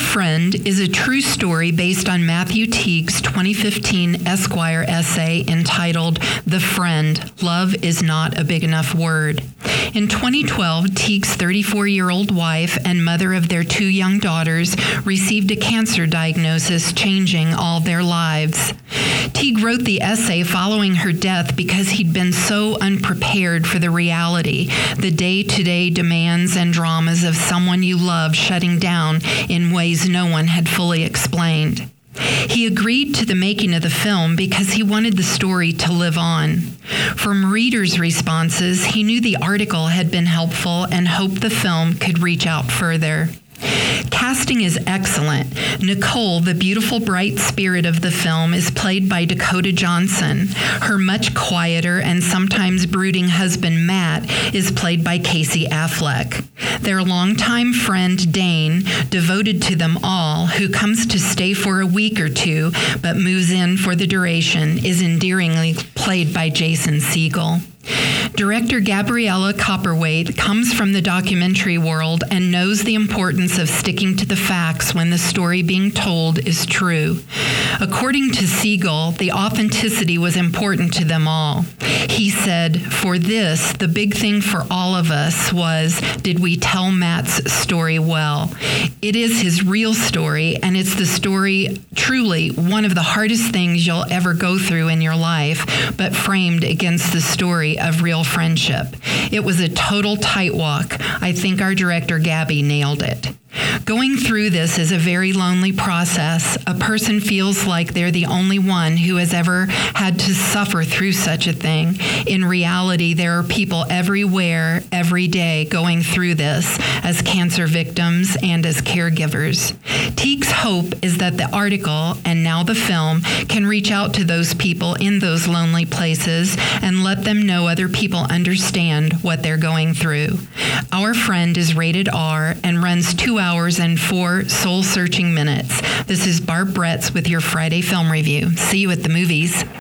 Friend is a true story based on Matthew Teague's 2015 Esquire essay entitled The Friend, Love is Not a Big Enough Word. In 2012, Teague's 34-year-old wife and mother of their 2 young daughters received a cancer diagnosis, changing all their lives. Teague wrote the essay following her death because he'd been so unprepared for the reality, the day-to-day demands and dramas of someone you love shutting down in ways no one had fully explained. He agreed to the making of the film because he wanted the story to live on. From readers' responses, he knew the article had been helpful and hoped the film could reach out further. Casting is excellent. Nicole, the beautiful, bright spirit of the film, is played by Dakota Johnson. Her much quieter and sometimes brooding husband, Matt, is played by Casey Affleck. Their longtime friend, Dane, devoted to them all, who comes to stay for a week or 2 but moves in for the duration, is endearingly played by Jason Segel. Director Gabriella Copperwaite comes from the documentary world and knows the importance of sticking to the facts when the story being told is true. According to Segel, the authenticity was important to them all. He said, "For this, the big thing for all of us was, did we tell Matt's story well? It is his real story, and it's the story, truly, one of the hardest things you'll ever go through in your life, but framed against the story of real friendship. It was a total tight walk. I think our director, Gabby, nailed it." Going through this is a very lonely process. A person feels like they're the only one who has ever had to suffer through such a thing. In reality, there are people everywhere, every day, going through this as cancer victims and as caregivers. Teague's hope is that the article, and now the film, can reach out to those people in those lonely places and let them know other people understand what they're going through. Our Friend is rated R and runs 2 hours and 4 soul-searching minutes. This is Barb Bretz with your Friday Film Review. See you at the movies.